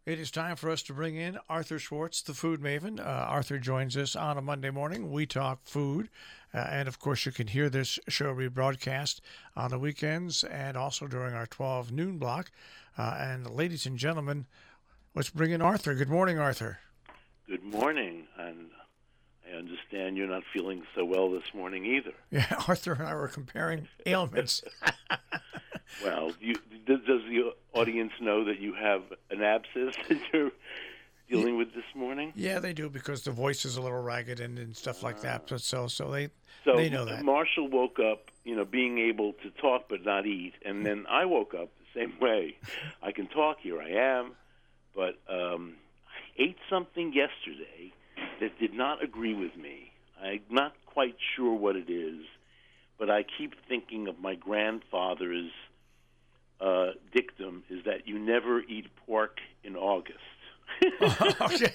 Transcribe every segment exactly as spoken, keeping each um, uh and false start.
It is time for us to bring in Arthur Schwartz, the food maven. Uh, Arthur joins us on a Monday morning. We talk food. Uh, and, of course, you can hear this show rebroadcast on the weekends and also during our twelve noon block. Uh, and, ladies and gentlemen, let's bring in Arthur. Good morning, Arthur. Good morning. And I understand you're not feeling so well this morning either. Yeah, Arthur and I were comparing ailments. Well, you, does the audience know that you have an abscess that you're dealing with this morning? Yeah, they do, because the voice is a little ragged and, and stuff like that. But so so they so they know that. Marshall woke up, you know, being able to talk but not eat, and then I woke up the same way. I can talk, here I am, but um, I ate something yesterday that did not agree with me. I'm not quite sure what it is, but I keep thinking of my grandfather's uh, dictum, is that you never eat pork in August. Okay.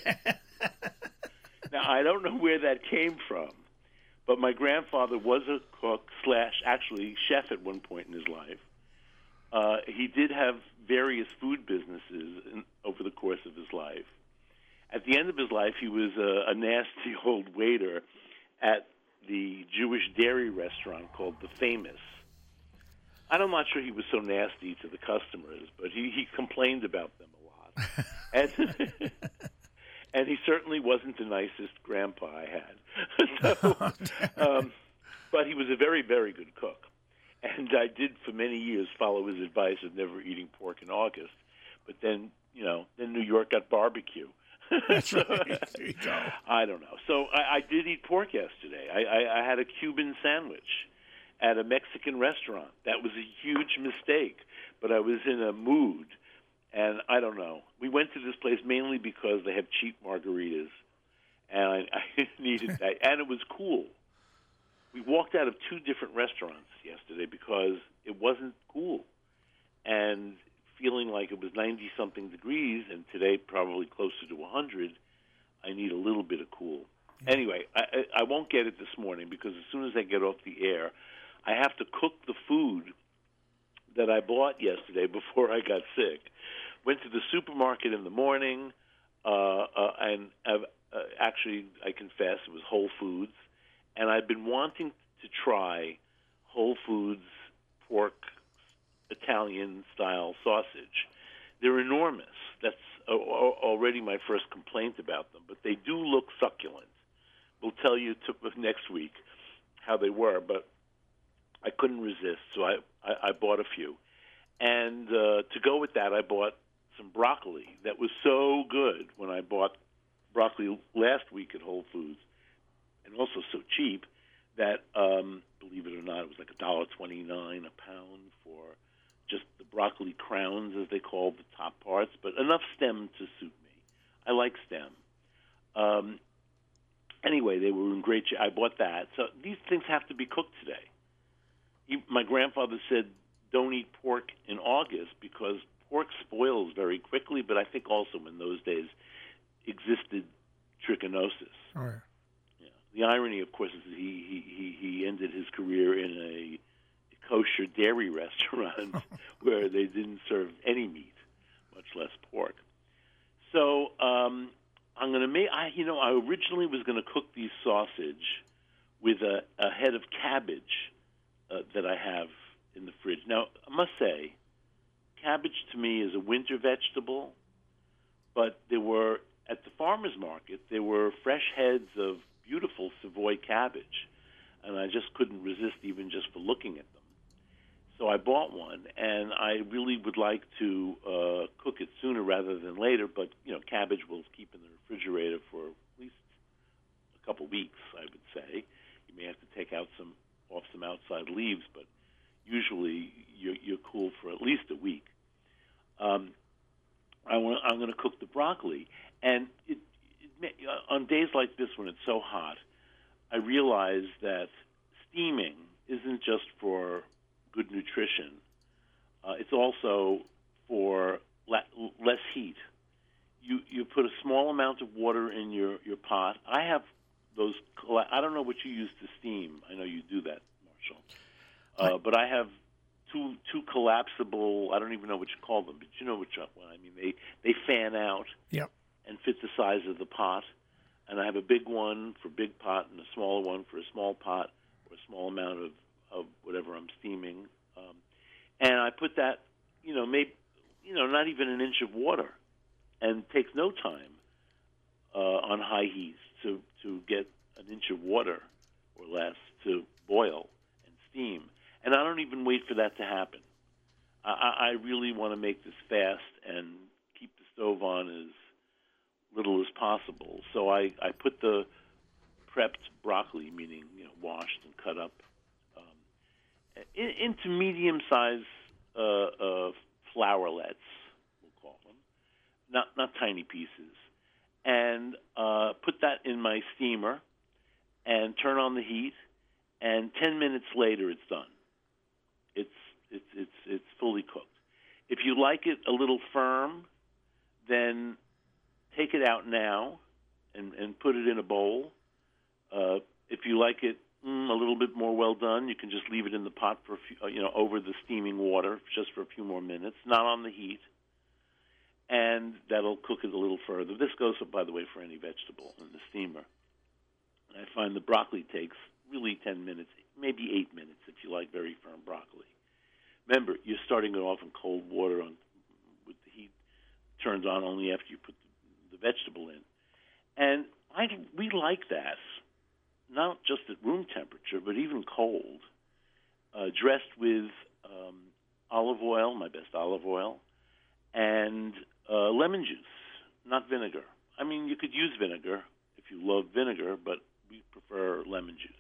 Now, I don't know where that came from, but my grandfather was a cook slash actually chef at one point in his life. Uh, he did have various food businesses in, over the course of his life. At the end of his life, he was a, a nasty old waiter at the Jewish dairy restaurant called The Famous. I'm not sure he was so nasty to the customers, but he, he complained about them a lot. and, and he certainly wasn't the nicest grandpa I had. so, um, but he was a very, very good cook. And I did, for many years, follow his advice of never eating pork in August. But then, you know, then New York got barbecue. That's right. There you go. I don't know. So I, I did eat pork yesterday. I, I, I had a Cuban sandwich at a Mexican restaurant. That was a huge mistake, but I was in a mood, and I don't know. We went to this place mainly because they have cheap margaritas, and I, I needed that, and it was cool. We walked out of two different restaurants yesterday because it wasn't cool, and feeling like it was ninety-something degrees, and today probably closer to one hundred, I need a little bit of cool. Anyway, I, I, I won't get it this morning because as soon as I get off the air, I have to cook the food that I bought yesterday before I got sick. Went to the supermarket in the morning, uh, uh, and I've, uh, actually, I confess, it was Whole Foods, and I've been wanting to try Whole Foods pork Italian-style sausage. They're enormous. That's uh, already my first complaint about them, but they do look succulent. We'll tell you to, next week how they were, but I couldn't resist, so I, I, I bought a few. And uh, to go with that, I bought some broccoli that was so good when I bought broccoli last week at Whole Foods, and also so cheap that, um, believe it or not, it was like one dollar twenty-nine a pound for just the broccoli crowns, as they call the top parts, but enough stem to suit me. I like stem. Um, anyway, they were in great shape. I bought that. So these things have to be cooked today. He, my grandfather said, don't eat pork in August because pork spoils very quickly, but I think also in those days existed trichinosis. Oh, yeah. Yeah. The irony, of course, is that he, he, he, he ended his career in a kosher dairy restaurant where they didn't serve any meat, much less pork. So um, I'm going to make, I, you know, I originally was going to cook these sausage with a, a head of cabbage uh, that I have in the fridge. Now, I must say, cabbage to me is a winter vegetable, but there were, at the farmer's market, there were fresh heads of beautiful Savoy cabbage, and I just couldn't resist even just for looking at them. So I bought one, and I really would like to uh, cook it sooner rather than later, but, you know, cabbage will keep in the refrigerator for at least a couple weeks, I would say. You may have to take out some off some outside leaves, but usually you're, you're cool for at least a week. Um, I want, I'm going to cook the broccoli, and it, it, on days like this when it's so hot, I realize that steaming isn't just for good nutrition. Uh, it's also for le- less heat. You you put a small amount of water in your, your pot. I have those, I don't know what you use to steam. I know you do that, Marshall. Uh, but I have two two collapsible. I don't even know what you call them, but you know which one I mean. They they fan out Yep. and fit the size of the pot. And I have a big one for big pot and a smaller one for a small pot or a small amount of, of whatever I'm steaming. Um, and I put that, you know, maybe, you know, not even an inch of water, and it takes no time uh, on high heat to, to get an inch of water or less to boil and steam. And I don't even wait for that to happen. I, I really want to make this fast and keep the stove on as little as possible. So I, I put the prepped broccoli, meaning, you know, washed and cut up, um, in, into medium-sized uh, uh, flowerlets, we'll call them, not not tiny pieces, and uh, put that in my steamer and turn on the heat. And ten minutes later, it's done. It's it's it's it's fully cooked. If you like it a little firm, then take it out now and, and put it in a bowl. Uh, if you like it mm, a little bit more well done, you can just leave it in the pot for a few, uh, you know, over the steaming water just for a few more minutes, not on the heat, and that'll cook it a little further. This goes, by the way, for any vegetable in the steamer. And I find the broccoli takes really ten minutes, maybe eight minutes if you like very firm broccoli. Remember, you're starting it off in cold water on, with the heat turned on only after you put the vegetable in. And I, we like that, not just at room temperature, but even cold, uh, dressed with um, olive oil, my best olive oil, and uh, lemon juice, not vinegar. I mean, you could use vinegar if you love vinegar, but we prefer lemon juice.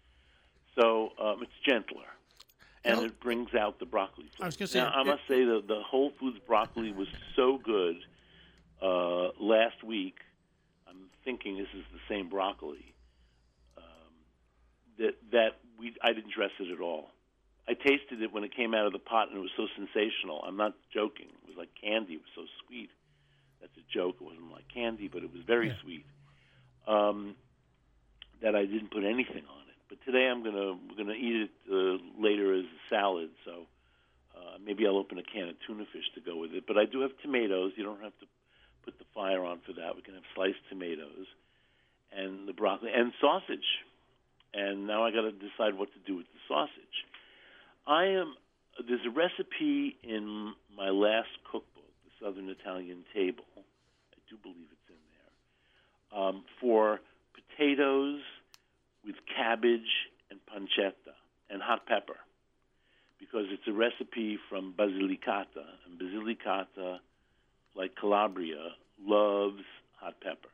So um, it's gentler, and You know, it brings out the broccoli flavor. I was going to say, now, I it- must say that the Whole Foods broccoli was so good uh, last week. I'm thinking this is the same broccoli um, that that we I didn't dress it at all. I tasted it when it came out of the pot, and it was so sensational. I'm not joking. It was like candy. It was so sweet. That's a joke. It wasn't like candy, but it was very Yeah. sweet. Um, that I didn't put anything on it. But today I'm gonna we're gonna eat it uh, later as a salad. So uh, maybe I'll open a can of tuna fish to go with it. But I do have tomatoes. You don't have to put the fire on for that. We can have sliced tomatoes and the broccoli and sausage. And now I got to decide what to do with the sausage. I am there's a recipe in my last cookbook, the Southern Italian Table. I do believe it's in there um, for potatoes with cabbage and pancetta and hot pepper, because it's a recipe from Basilicata, and Basilicata, like Calabria, loves hot pepper.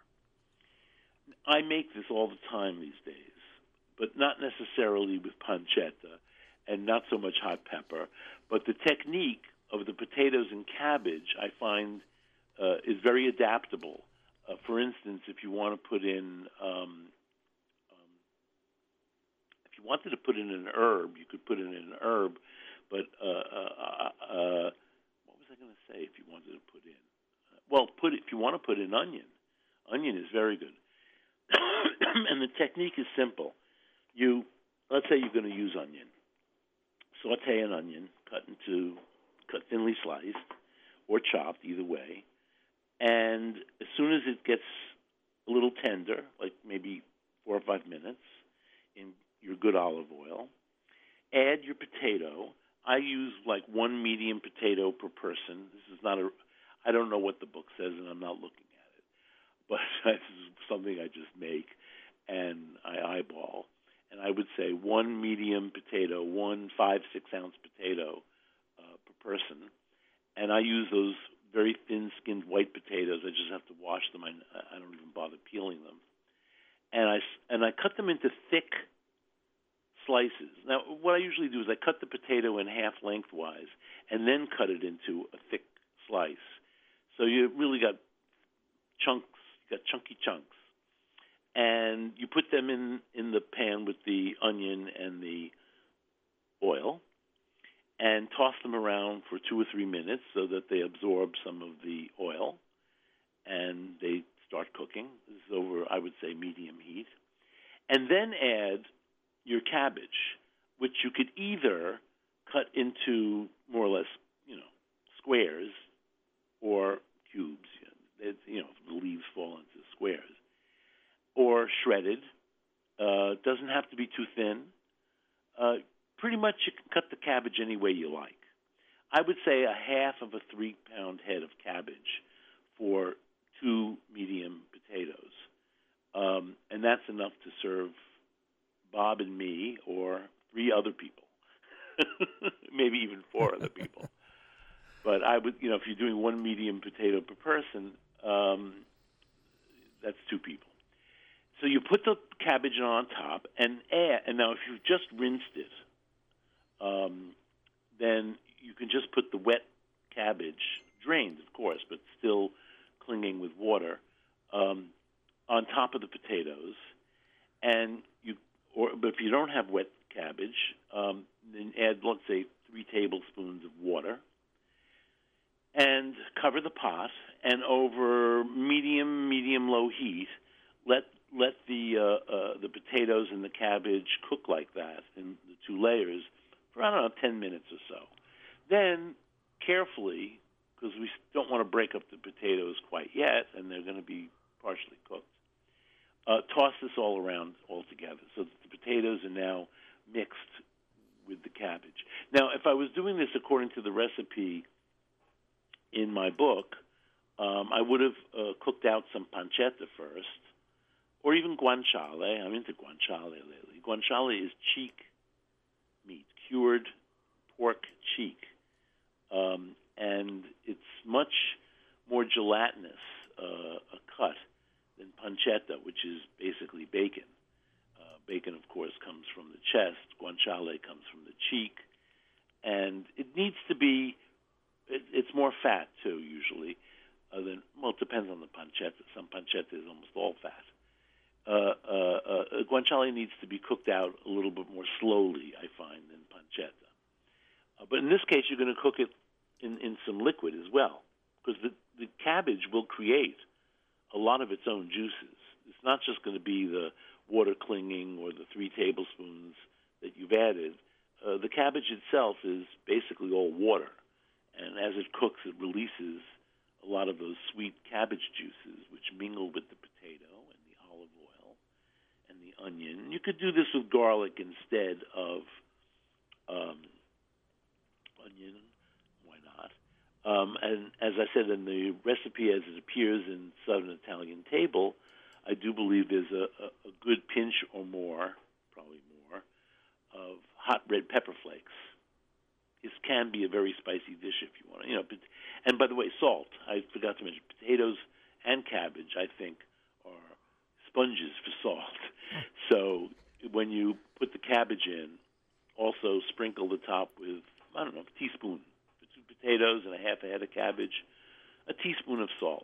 I make this all the time these days, but not necessarily with pancetta and not so much hot pepper. But the technique of the potatoes and cabbage, I find, uh, is very adaptable. Uh, for instance, if you want to put in, um, um, if you wanted to put in an herb, you could put in an herb. But uh, uh, uh, what was I going to say? If you wanted to put in, uh, well, put if you want to put in onion, onion is very good. And the technique is simple. You let's say you're going to use onion. Saute an onion, cut into cut thinly sliced or chopped, either way. And as soon as it gets a little tender, like maybe four or five minutes, in your good olive oil, add your potato. I use like one medium potato per person. This is not a, I don't know what the book says, and I'm not looking at it. But this is something I just make, and I eyeball. And I would say one medium potato, one five, six ounce potato uh, per person. And I use those very thin-skinned white potatoes. I just have to wash them. I, I don't even bother peeling them. And I, and I cut them into thick slices. Now, what I usually do is I cut the potato in half lengthwise and then cut it into a thick slice. So you really got chunks, you got chunky chunks. And you put them in, in the pan with the onion and the oil and toss them around for two or three minutes so that they absorb some of the oil and they start cooking. This is over, I would say, medium heat. And then add your cabbage, which you could either cut into more or less, you know, squares or cubes. It, you know, the leaves fall into squares, or shredded. Uh, doesn't have to be too thin. Uh, pretty much, you can cut the cabbage any way you like. I would say a half of a three-pound head of cabbage for two medium potatoes, um, and that's enough to serve Bob and me, or three other people, maybe even four other people. But I would, you know, if you're doing one medium potato per person, um, that's two people. So you put the cabbage on top, and add, and now if you've just rinsed it, um, then you can just put the wet cabbage, drained of course, but still clinging with water, um, on top of the potatoes, and you, or but if you don't have wet cabbage, um, then add, let's say, three tablespoons of water, and cover the pot, and over medium, medium-low heat, let let the uh, uh, the potatoes and the cabbage cook like that in the two layers for, I don't know, ten minutes or so. Then, carefully, because we don't want to break up the potatoes quite yet, and they're going to be partially cooked, uh, toss this all around all together so that the potatoes are now mixed with the cabbage. Now, if I was doing this according to the recipe in my book, um, I would have uh, cooked out some pancetta first, or even guanciale. I'm into guanciale lately. Guanciale is cheek meat, cured pork cheek, um, and it's much more gelatinous uh, a cut than pancetta, which is basically bacon. Uh, bacon, of course, comes from the chest. Guanciale comes from the cheek, and it needs to be. It, it's more fat too, usually. Uh, than well, it depends on the pancetta. Some pancetta is almost all fat. Uh, uh, uh, guanciale needs to be cooked out a little bit more slowly, I find, than pancetta. Uh, but in this case, you're going to cook it in, in some liquid as well, because the, the cabbage will create a lot of its own juices. It's not just going to be the water clinging or the three tablespoons that you've added. Uh, the cabbage itself is basically all water, and as it cooks, it releases a lot of those sweet cabbage juices, which mingle with the potato and the olive oil and the onion. You could do this with garlic instead of um, onion. Why not? Um, and as I said in the recipe, as it appears in Southern Italian Table, I do believe there's a, a, a good pinch or more, probably more, of hot red pepper flakes. This can be a very spicy dish if you want to. You know, but, and by the way, salt. I forgot to mention potatoes and cabbage, I think, are sponges for salt. So when you put the cabbage in, also sprinkle the top with, I don't know, a teaspoon for two potatoes and a half a head of cabbage, a teaspoon of salt.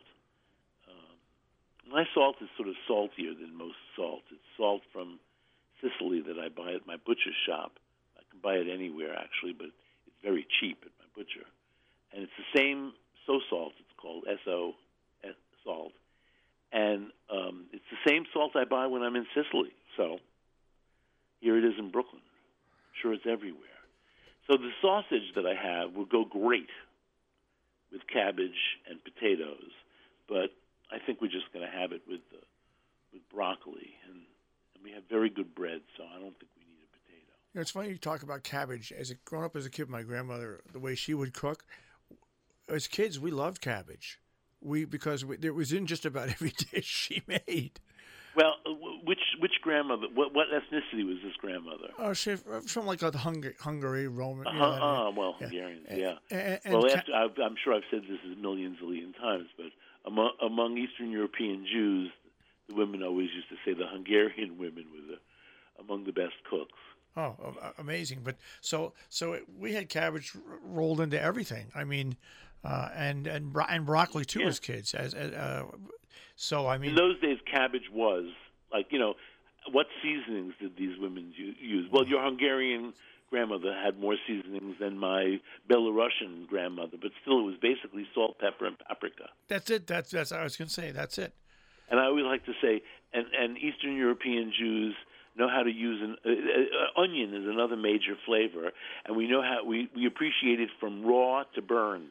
Um, my salt is sort of saltier than most salt. It's salt from Sicily that I buy at my butcher's shop. I can buy it anywhere, actually, but it's very cheap at my butcher. And it's the same so salt. It's called S O salt. And um, it's the same salt I buy when I'm in Sicily. So here it is in Brooklyn. I'm sure it's everywhere. So the sausage that I have will go great with cabbage and potatoes, but I think we're just going to have it with the, with broccoli. And, and we have very good bread, so I don't think we need a potato. You know, it's funny you talk about cabbage. As a, growing up as a kid, my grandmother, the way she would cook, as kids, we loved cabbage. We because we, it was in just about every dish she made. Well, which which grandmother? What, what ethnicity was this grandmother? Oh, she from like a Hungary, Hungary Roman. Uh, you know, uh, well, yeah. Hungarians, And, yeah. And, and well, ca- after, I've, I'm sure I've said this a million zillion times, but among, among Eastern European Jews, the women always used to say the Hungarian women were the, among the best cooks. Oh, amazing! But so so it, we had cabbage rolled into everything. I mean, uh, and and bro- and broccoli too Yeah. as kids. As uh, so, I mean, In those days, cabbage was like, you know, what seasonings did these women u- use? Well, your Hungarian grandmother had more seasonings than my Belarusian grandmother, but still, it was basically salt, pepper, and paprika. that's it. That's that's I was going to say. That's it. And I always like to say, and, and Eastern European Jews know how to use an uh, uh, onion is another major flavor, and we know how we, we appreciate it from raw to burned.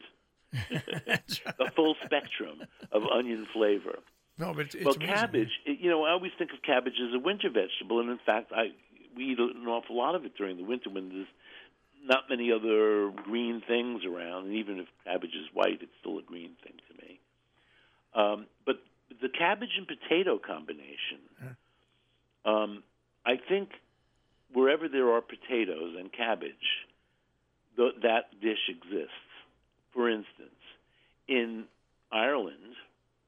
The full spectrum of onion flavor. No, but it's, it's well, amazing. cabbage. it- You know, I always think of cabbage as a winter vegetable, and in fact, I we eat an awful lot of it during the winter when there's not many other green things around. And even if cabbage is white, it's still a green thing to me. Um, but the cabbage and potato combination, um, I think, wherever there are potatoes and cabbage, th- that dish exists. For instance, in Ireland,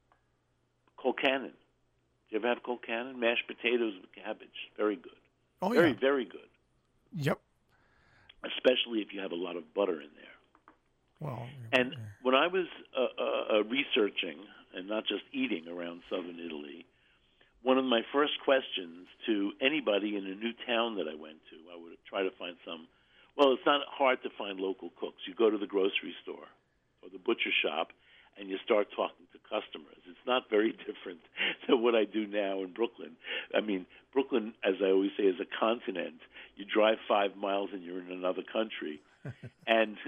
colcannon. Do you ever have colcannon? Mashed potatoes with cabbage. Very good. Oh, very, yeah. very good. Yep. Especially if you have a lot of butter in there. Well, And when I was uh, uh, uh, researching, and not just eating around southern Italy, one of my first questions to anybody in a new town that I went to, I would try to find some. Well, it's not hard to find local cooks. You go to the grocery store or the butcher shop, and you start talking to customers. It's not very different than what I do now in Brooklyn. I mean, Brooklyn, as I always say, is a continent. You drive five miles and you're in another country, and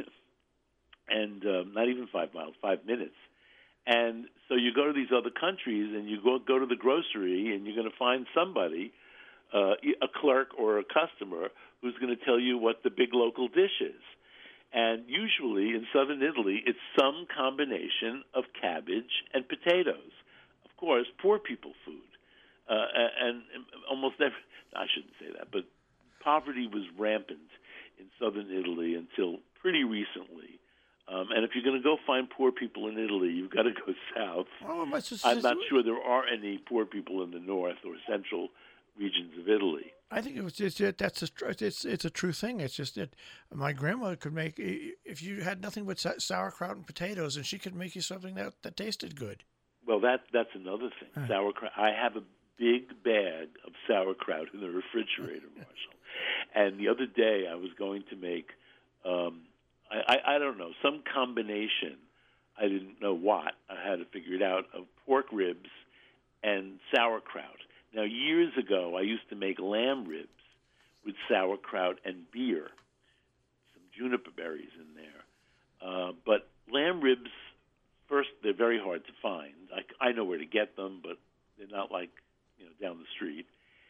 and um, not even five miles, five minutes. And so you go to these other countries, and you go go to the grocery, and you're going to find somebody, uh, a clerk or a customer, who's going to tell you what the big local dish is. And usually in southern Italy, it's some combination of cabbage and potatoes. Of course, poor people food. Uh, and, and almost never, I shouldn't say that, but poverty was rampant in southern Italy until pretty recently. Um, and if you're going to go find poor people in Italy, you've got to go south. Oh, it's just, I'm not sure there are any poor people in the north or central regions of Italy. I think it was just it, that's a tr- it's it's a true thing. It's just that my grandmother could make i- if you had nothing but sa- sauerkraut and potatoes, and she could make you something that, that tasted good. Well, that that's another thing. Huh. Sauerkraut. I have a big bag of sauerkraut in the refrigerator, Marshall. And the other day, I was going to make, um, I, I I don't know, some combination. I didn't know what. I had to figure it out, of pork ribs and sauerkraut. Now, years ago, I used to make lamb ribs with sauerkraut and beer, some juniper berries in there. Uh, but lamb ribs, first, they're very hard to find. I, I know where to get them, but they're not like, you know, down the street.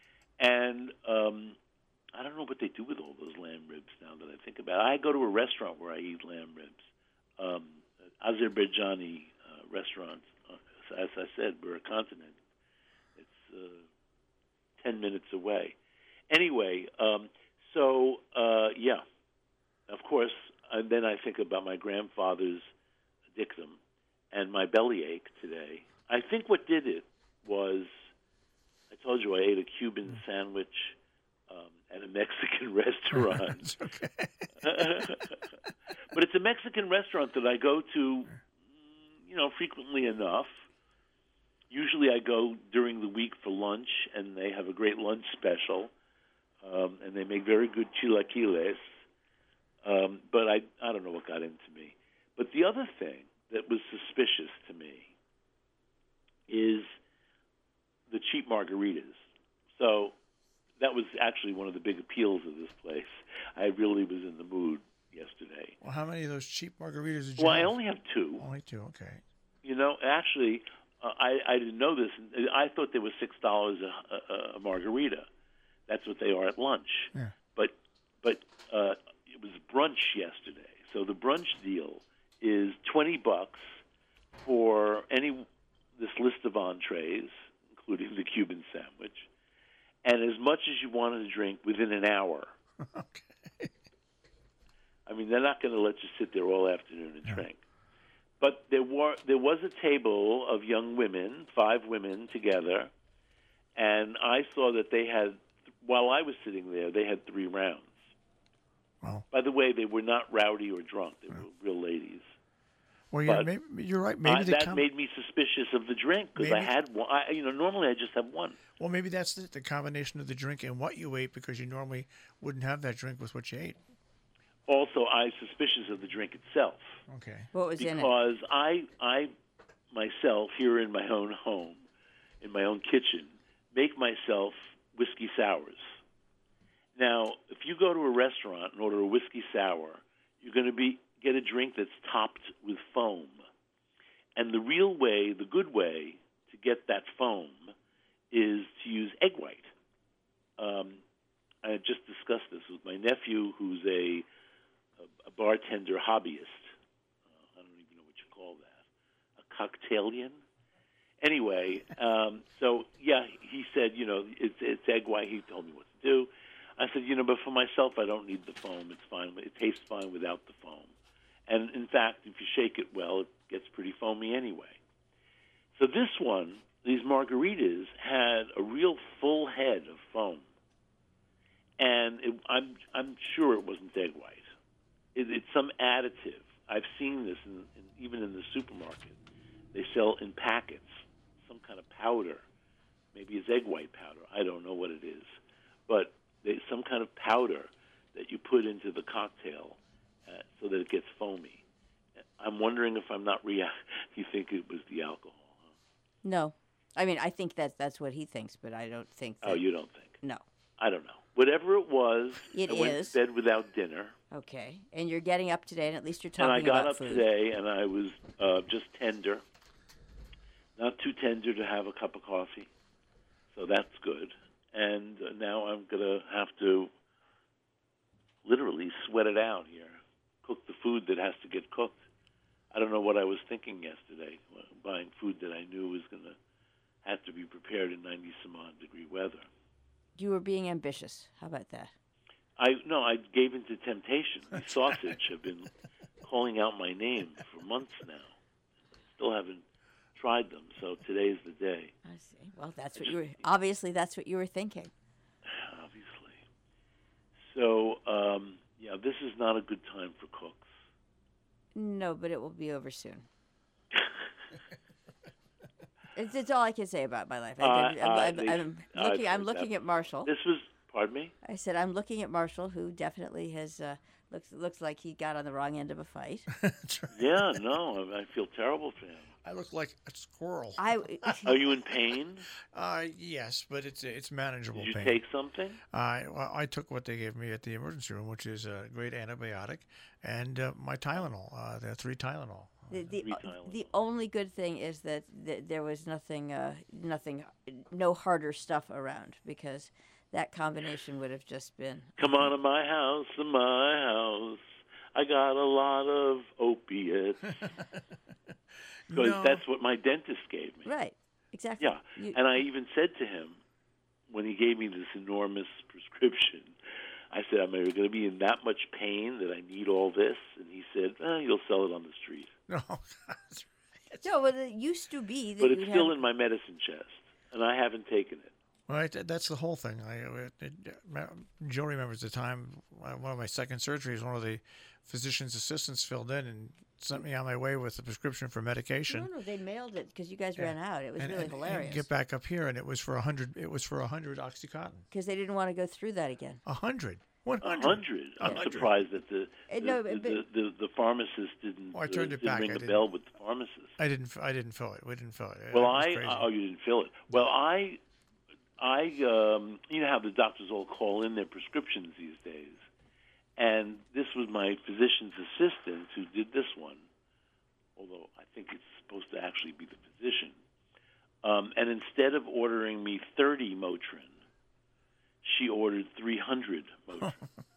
And um, I don't know what they do with all those lamb ribs now that I think about it. I go to a restaurant where I eat lamb ribs, um, Azerbaijani uh, restaurant. Uh, as I said, we're a continent. It's uh, ten minutes away. Anyway, um, so, uh, yeah, of course, and then I think about my grandfather's dictum and my bellyache today. I think what did it was, I told you I ate a Cuban sandwich um, at a Mexican restaurant. It's okay. But it's a Mexican restaurant that I go to, you know, frequently enough. Usually I go during the week for lunch, and they have a great lunch special, um, and they make very good chilaquiles. Um, but I, I don't know what got into me. But the other thing that was suspicious to me is the cheap margaritas. So that was actually one of the big appeals of this place. I really was in the mood yesterday. Well, how many of those cheap margaritas did you Well, have? I only have two. Only two, okay. You know, actually, uh, I, I didn't know this. I thought they were six dollars a, a, a margarita. That's what they are at lunch. Yeah. But but uh, it was brunch yesterday. So the brunch deal is twenty bucks for any this list of entrees, including the Cuban sandwich, and as much as you wanted to drink within an hour. Okay. I mean, they're not going to let you sit there all afternoon and drink. But there were there was a table of young women, five women together, and I saw that they had, while I was sitting there, they had three rounds. Wow. By the way, they were not rowdy or drunk; they were real ladies. Well, yeah, But maybe you're right. Maybe I, they that come. made me suspicious of the drink because I Maybe- had one. I, you know, normally I just have one. Well, maybe that's the, the combination of the drink and what you ate, because you normally wouldn't have that drink with what you ate. Also, I'm suspicious of the drink itself. Okay. What was in it? Because I, I myself, here in my own home, in my own kitchen, make myself whiskey sours. Now, if you go to a restaurant and order a whiskey sour, you're going to be get a drink that's topped with foam. And the real way, the good way to get that foam is to use egg white. Um, I had just discussed this with my nephew, who's a, a, a bartender hobbyist. Uh, I don't even know what you call that. A cocktailian? Anyway, um, so, yeah, he said, you know, it's, it's egg white. He told me what to do. I said, you know, but for myself, I don't need the foam. It's fine. It tastes fine without the foam. And, in fact, if you shake it well, it gets pretty foamy anyway. So this one, these margaritas, had a real full head of foam. And it, I'm I'm sure it wasn't egg white. It, it's some additive. I've seen this in, in, even in the supermarket. They sell in packets some kind of powder. Maybe it's egg white powder. I don't know what it is. But they, some kind of powder that you put into the cocktail uh, so that it gets foamy. I'm wondering if I'm not rea- you think it was the alcohol. Huh? No. I mean, I think that that's what he thinks, but I don't think that... Oh, you don't think? No. I don't know. Whatever it was, it I is. went to bed without dinner. Okay. And you're getting up today, and at least you're talking about food. And I got about up food. today, and I was uh, just tender. Not too tender to have a cup of coffee. So that's good. And uh, now I'm going to have to literally sweat it out here. Cook the food that has to get cooked. I don't know what I was thinking yesterday, buying food that I knew was going to have to be prepared in ninety some odd degree weather. You were being ambitious. How about that? I no, I gave into temptation. The sausage have been calling out my name for months now. Still haven't tried them, so today's the day. I see. Well, that's what you were. Obviously, that's what you were thinking. Obviously. So, um, yeah, this is not a good time for cooks. No, but it will be over soon. It's, it's all I can say about my life. I, Uh, I'm, I'm, uh, I'm, they- I'm I've looking. I'm heard looking that. at Marshall. This was, pardon me? I said I'm looking at Marshall, who definitely has uh, looks looks like he got on the wrong end of a fight. That's right. Yeah, no, I I feel terrible for him. I look like a squirrel. I Are you in pain? Uh, yes, but it's it's manageable Did you pain. take something? I well, I took what they gave me at the emergency room, which is a great antibiotic, and uh, my Tylenol. Uh, the three Tylenol. the the, Three Tylenol. the only good thing is that th- there was nothing uh, nothing no harder stuff around, because that combination would have just been Come on to my house, to my house. I got a lot of opiates. Because No. that's what my dentist gave me. right. Exactly. Yeah. You- And I even said to him, when he gave me this enormous prescription, I said, am I going to be in that much pain that I need all this? And he said, well, you'll sell it on the street. No, that's right. no, but it used to be that But it's you'd still have, in my medicine chest, and I haven't taken it. Right, that- that's the whole thing. I, it, it, Joe remembers the time uh, one of my second surgeries, one of the physician's assistants filled in and sent me on my way with a prescription for medication. No, no, they mailed it because you guys Yeah. ran out. It was and, really and- and hilarious get back up here, and it was for a hundred. It was for a hundred OxyContin. because they didn't want to go through that again. A hundred. One A hundred. hundred. I'm hundred. surprised that the Uh, the, no, the, but- the, the, the pharmacist didn't, Oh, I turned uh, it didn't back. ring I the didn't- bell with the pharmacist. I didn't. I didn't fill it. We didn't fill it. Well, It was I crazy. oh you didn't fill it. Well, I I um, you know how the doctors all call in their prescriptions these days, and this was my physician's assistant who did this one. Although I think it's supposed to actually be the physician. Um, and instead of ordering me thirty Motrin, she ordered three hundred Motrin.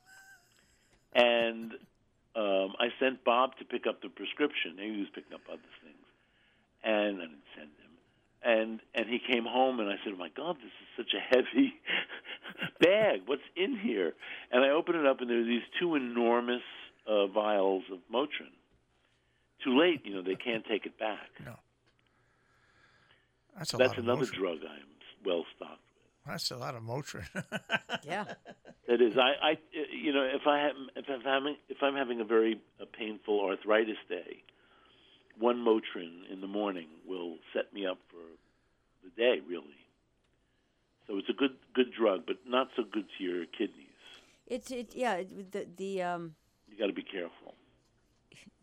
And um, I sent Bob to pick up the prescription. He was picking up other things, and I didn't send him. And and he came home, and I said, "Oh my God, this is such a heavy bag. What's in here?" And I opened it up, and there were these two enormous uh, vials of Motrin. Too late, you know. They can't take it back. No. That's a That's lot of another Motrin. drug I'm well stocked with. That's a lot of Motrin. Yeah. That is, I, I, you know, if I have, if I'm having, if I'm having a very uh, painful arthritis day, one Motrin in the morning will set me up for the day, really. So it's a good, good drug, but not so good to your kidneys. It's it yeah it- the the um, You got to be careful.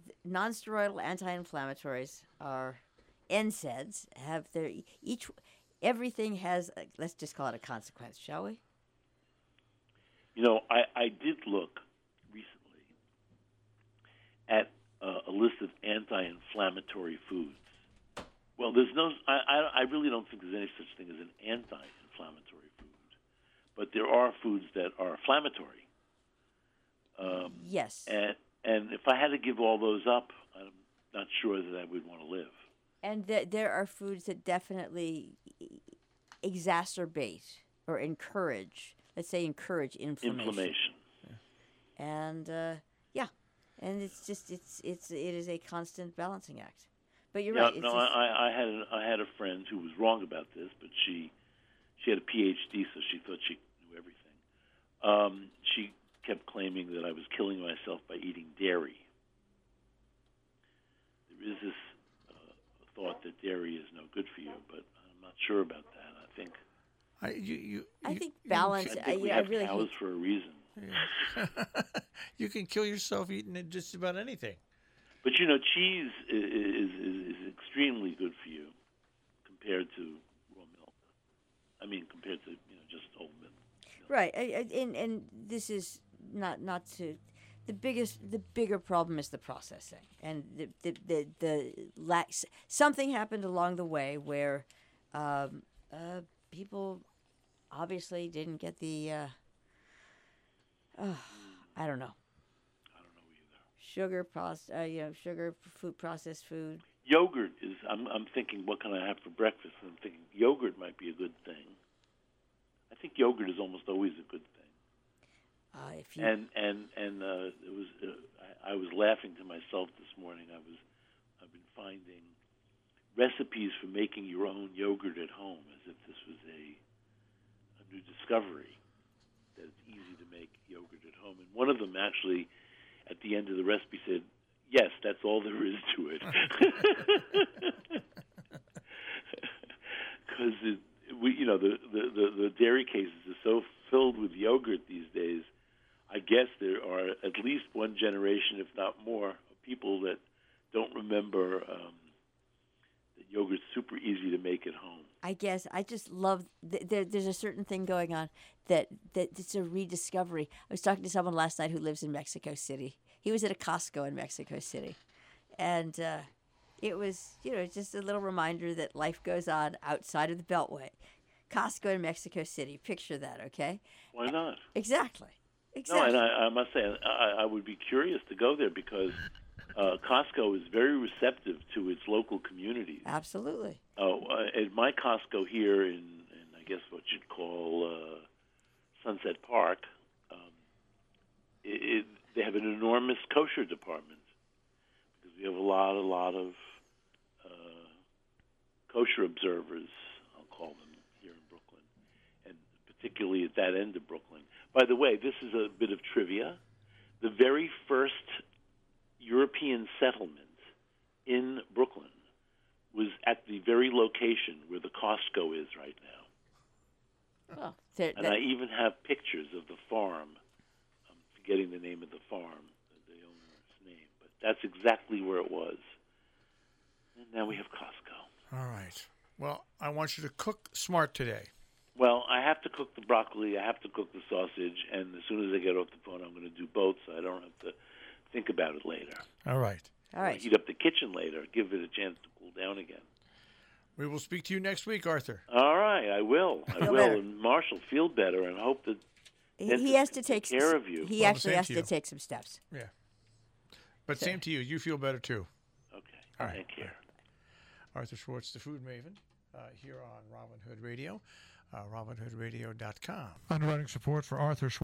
non-steroidal anti-inflammatories are N SAIDs have their each everything has, a, let's just call it a consequence, shall we? You know, I, I did look recently at uh, a list of anti-inflammatory foods. Well, there's no, I, I, I really don't think there's any such thing as an anti-inflammatory food, but there are foods that are inflammatory. Um, Yes. And, and if I had to give all those up, I'm not sure that I would want to live. And th- there are foods that definitely exacerbate or encourage, let's say encourage inflammation. Inflammation. And uh, yeah, and it's just it's it's it is a constant balancing act. But you're Yeah, right. It's no, just, I, I had a, I had a friend who was wrong about this, but she she had a P H D, so she thought she knew everything. Um, she kept claiming that I was killing myself by eating dairy. There is this uh, thought that dairy is no good for you, but I'm not sure about that. I think I, you, you, I you- think you balance. I can- think I- we yeah, I have really cows hate- for a reason. yeah. You can kill yourself eating just about anything. But you know, cheese is, is is is extremely good for you compared to raw milk. I mean, compared to you know just old milk. Right, I, I, and and this is not not to the biggest the bigger problem is the processing and the the the, the lack. Something happened along the way where um, uh, people obviously didn't get the. Uh, uh, I don't know. I don't know either. Sugar, proce- uh, you know, sugar, food, processed food. Yogurt is. I'm I'm thinking, what can I have for breakfast? And I'm thinking yogurt might be a good thing. I think yogurt is almost always a good thing. Uh, if you And and and uh, it was. Uh, I, I was laughing to myself this morning. I was. I've been finding recipes for making your own yogurt at home, as if this was a a new discovery that it's easy to make yogurt at home. And one of them actually, at the end of the recipe, said, "Yes, that's all there is to it." Because it, we, you know, the, the, the, the dairy cases are so filled with yogurt these days. I guess there are at least one generation, if not more, of people that don't remember um, that yogurt's super easy to make at home. I guess I just love th- there. There's a certain thing going on that that it's a rediscovery. I was talking to someone last night who lives in Mexico City. He was at a Costco in Mexico City, and uh, it was you know just a little reminder that life goes on outside of the Beltway. Costco in Mexico City. Picture that, okay? Why not? Exactly. No, Exactly. and I, I must say, I, I would be curious to go there because uh, Costco is very receptive to its local communities. Absolutely. Oh, uh, at my Costco here in, in I guess what you'd call uh, Sunset Park, um, it, it, they have an enormous kosher department because we have a lot, a lot of uh, kosher observers, I'll call them, here in Brooklyn, and particularly at that end of Brooklyn. By the way, this is a bit of trivia. The very first European settlement in Brooklyn was at the very location where the Costco is right now. Well, there, And that- I even have pictures of the farm. I'm forgetting the name of the farm, the owner's name, but that's exactly where it was. And now we have Costco. All right. Well, I want you to cook smart today. Well, I have to cook the broccoli, I have to cook the sausage, and as soon as I get off the phone, I'm going to do both so I don't have to think about it later. All right. all right. Heat up the kitchen later, give it a chance to cool down again. We will speak to you next week, Arthur. All right, I will. I Feel will. better. And Marshall, feel better, and hope that He, dentists he has can to take take care of you. He Well, actually same has to to you. take some steps. Yeah. But same to you. You feel better, too. Okay. All right. Take care. Arthur Schwartz, the Food Maven, uh, here on Robin Hood Radio, uh, robin hood radio dot com. Underwriting support for Arthur Schwartz.